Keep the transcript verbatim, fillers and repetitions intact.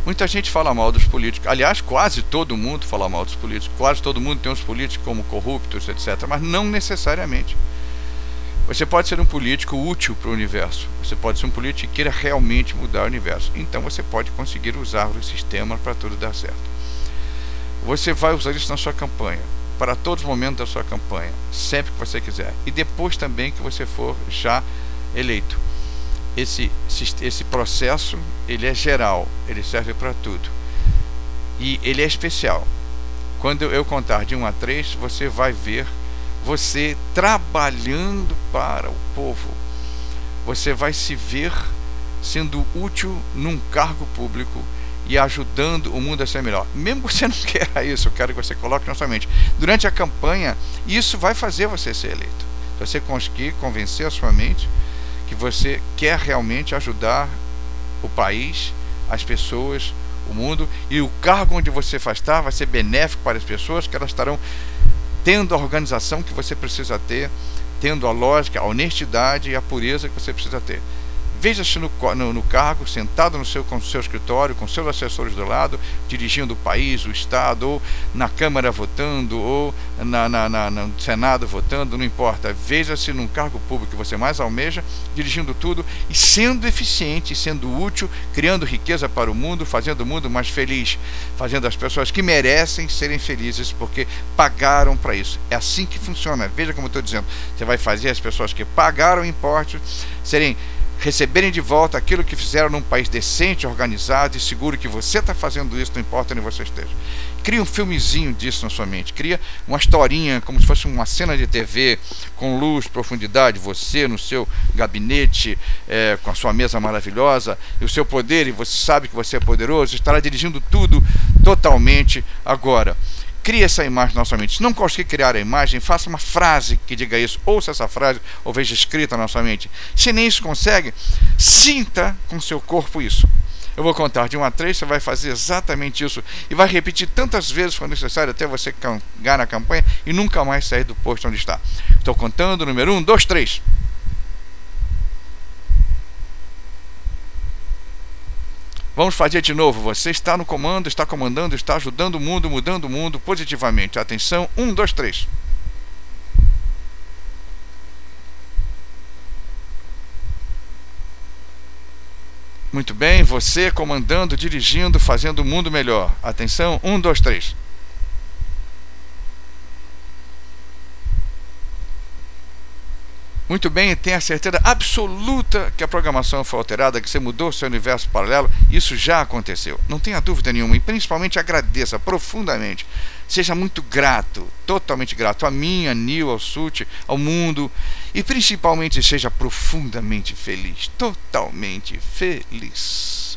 Muita gente fala mal dos políticos, aliás, quase todo mundo fala mal dos políticos, quase todo mundo tem os políticos como corruptos, etcétera, mas não necessariamente. Você pode ser um político útil para o universo, você pode ser um político que queira realmente mudar o universo, então você pode conseguir usar o sistema para tudo dar certo. Você vai usar isso na sua campanha, para todos os momentos da sua campanha, sempre que você quiser, e depois também que você for já eleito. Esse, esse processo, ele é geral, ele serve para tudo, e ele é especial. Quando eu contar de um a três, você vai ver você trabalhando para o povo, você vai se ver sendo útil num cargo público e ajudando o mundo a ser melhor. Mesmo que você não queira isso, eu quero que você coloque na sua mente, durante a campanha, isso vai fazer você ser eleito. Se você conseguir convencer a sua mente que você quer realmente ajudar o país, as pessoas, o mundo, e o cargo onde você vai estar vai ser benéfico para as pessoas, que elas estarão tendo a organização que você precisa ter, tendo a lógica, a honestidade e a pureza que você precisa ter. Veja-se no, no, no cargo, sentado no seu, com o seu escritório, com seus assessores do lado, dirigindo o país, o Estado, ou na Câmara votando, ou na, na, na, no Senado votando, não importa. Veja-se num cargo público que você mais almeja, dirigindo tudo e sendo eficiente, sendo útil, criando riqueza para o mundo, fazendo o mundo mais feliz, fazendo as pessoas que merecem serem felizes, porque pagaram para isso. É assim que funciona. Veja como eu estou dizendo. Você vai fazer as pessoas que pagaram impostos serem receberem de volta aquilo que fizeram num país decente, organizado e seguro, que você está fazendo isso, não importa onde você esteja. Cria um filmezinho disso na sua mente, cria uma historinha, como se fosse uma cena de T V, com luz, profundidade, você no seu gabinete, é, com a sua mesa maravilhosa, e o seu poder, e você sabe que você é poderoso, estará dirigindo tudo totalmente agora. Crie essa imagem na sua mente. Se não conseguir criar a imagem, faça uma frase que diga isso. Ouça essa frase ou veja escrita na sua mente. Se nem isso consegue, sinta com seu corpo isso. Eu vou contar de um a três, você vai fazer exatamente isso. E vai repetir tantas vezes quando necessário até você ganhar na campanha e nunca mais sair do posto onde está. Estou contando, número um, dois, três. Vamos fazer de novo. Você está no comando, está comandando, está ajudando o mundo, mudando o mundo positivamente. Atenção, um, dois, três. Muito bem, você comandando, dirigindo, fazendo o mundo melhor. Atenção, um, dois, três. Muito bem, tenha a certeza absoluta que a programação foi alterada, que você mudou seu universo paralelo. Isso já aconteceu, não tenha dúvida nenhuma. E principalmente agradeça profundamente. Seja muito grato, totalmente grato a mim, a Nil, ao Sut, ao mundo. E principalmente seja profundamente feliz, totalmente feliz.